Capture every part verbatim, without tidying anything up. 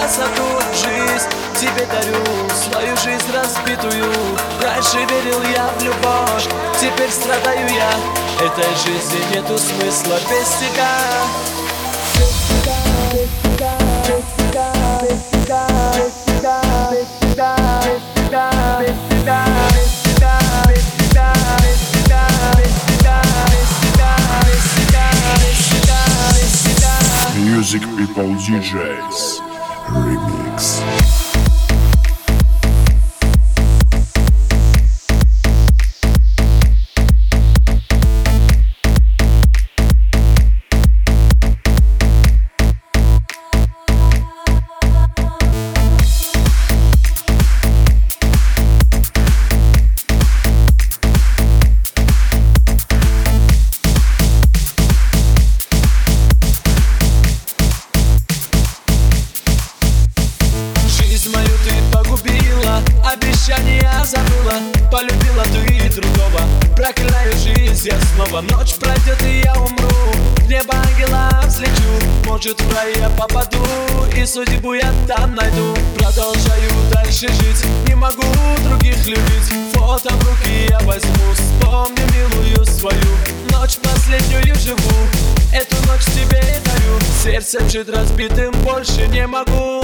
красоту. Жизнь тебе дарю, свою жизнь разбитую. Раньше верил я в любовь, теперь страдаю я. Этой жизни нету смысла без тебя. Music People ди джейс Remix. Обещания забыла, полюбила ты другого. Проклинаю жизнь я снова. Ночь пройдет и я умру, в небо ангела взлечу. Может в рай я попаду и судьбу я там найду. Продолжаю дальше жить, не могу других любить. Фото в руки я возьму, вспомню милую свою. Ночь последнюю живу, эту ночь тебе дарю. Сердцем жить разбитым больше не могу.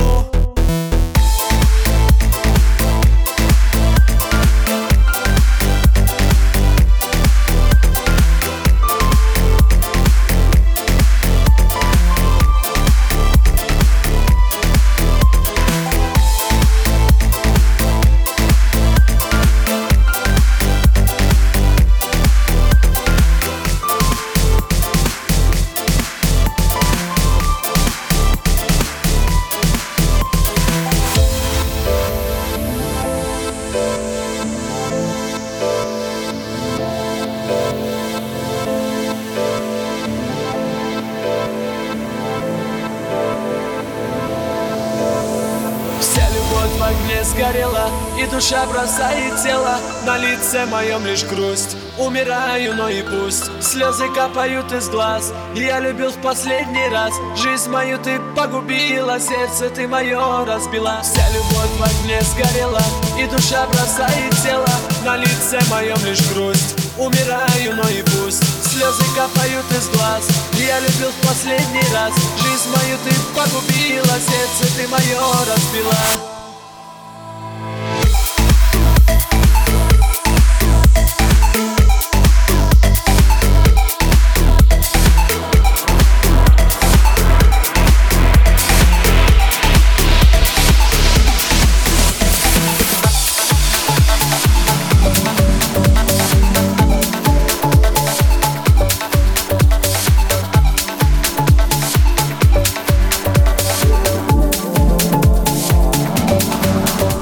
В огне сгорела, и душа бросает тело. На лице моем лишь грусть, умираю, но и пусть. Слезы капают из глаз, я любил в последний раз. Жизнь мою ты погубила, сердце ты мое разбила. Вся любовь в огне сгорела, и душа бросает тело. На лице моем лишь грусть, умираю, но и пусть. Слезы капают из глаз, я любил в последний раз. Жизнь мою ты погубила, сердце ты мое разбила.